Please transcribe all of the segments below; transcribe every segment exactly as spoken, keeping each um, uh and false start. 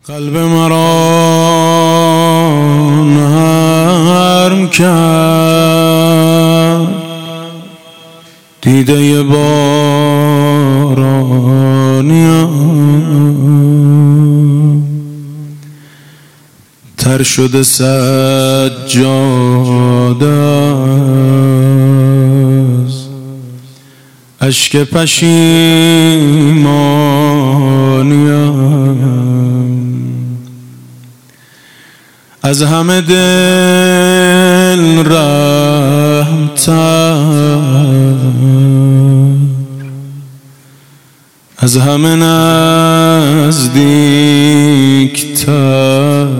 قلب مرا نرم کرد دیده بارانیم، تر شده سجاده از اشک پشیمانیم. از همه دل رحم‌تر، از همه نزدیکتر،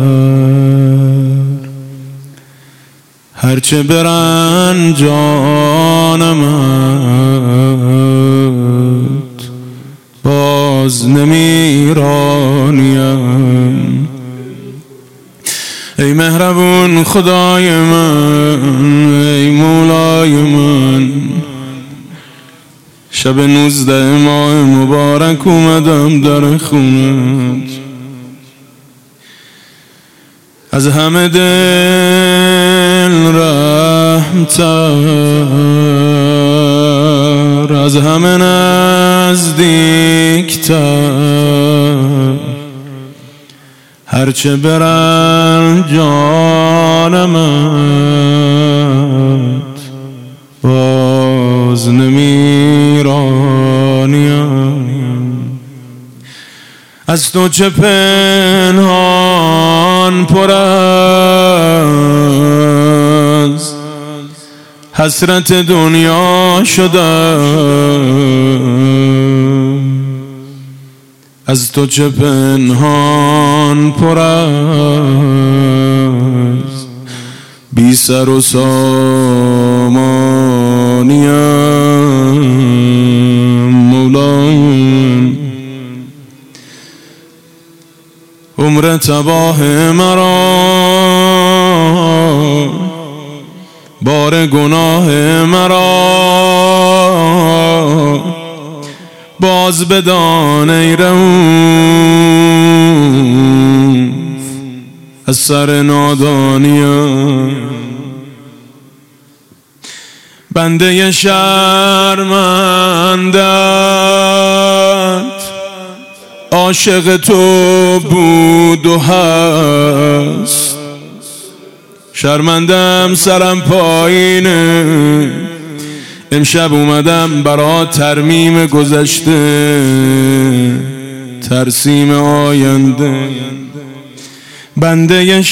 هرچه برنجانمت باز نمیرانیم. ای مهربون خدای من، ای مولای من، شب نوزده ماه مبارک اومدم در خونت. از همه دل رحم‌تر، از همه نزدیکتر، هرچه برنجانمت باز نمیرانیم. از تو چه پنهان پر از حسرت دنیا شدم، از تو چه پنهان پر از بی سر و سامانیم. مولایم عمر تباه مرا، بار گناه مرا باز بدان ای رئوف، از سر نادانیم. بنده شرمندت عاشق تو بود و هست، شرمندم سرم پایینه، امشب اومدم برا ترمیم گذشته، ترسیم آینده. بنده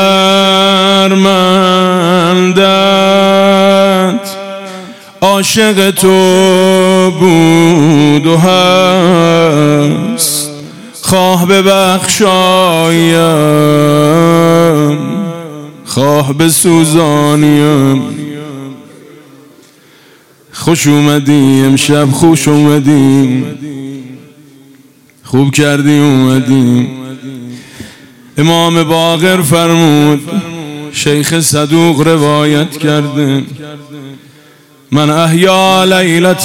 شرمندت عاشق تو بود و هست، خواه ببخشایم خواه بسوزانیم. خوش اومدی امشب، خوش اومدی، خوب کردی اومدی. امام باقر فرمود، شیخ صدوق روایت کرده، من احیا لیلة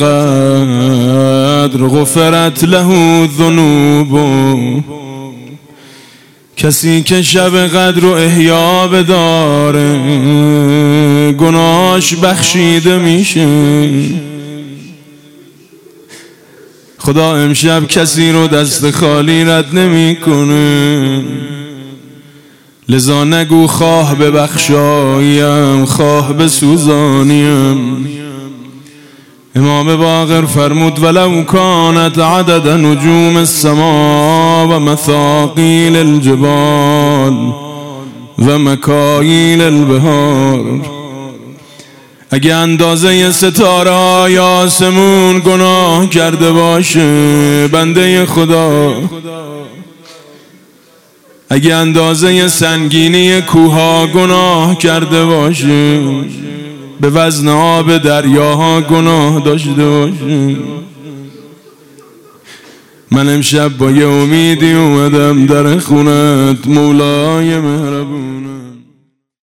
القدر غفرت له الذنوب. کسی که شب قدر رو احیا بداره گناهش بخشیده میشه. خدا امشب کسی رو دست خالی رد نمیکنه، لذا نگو خواه ببخشایم خواه بسوزانیم. امام باقر فرمود ولو کانت عدد نجوم السما و مثاقیل الجبال و مکاییل البحار، اگه اندازه ستاره های آسمون گناه کرده باشه بنده خدا، اگه اندازه سنگینی کوها گناه کرده باشه، به وزن آب دریاها گناه داشته باشه، من امشب با یه امیدی اومدم در خونت مولای مهربون.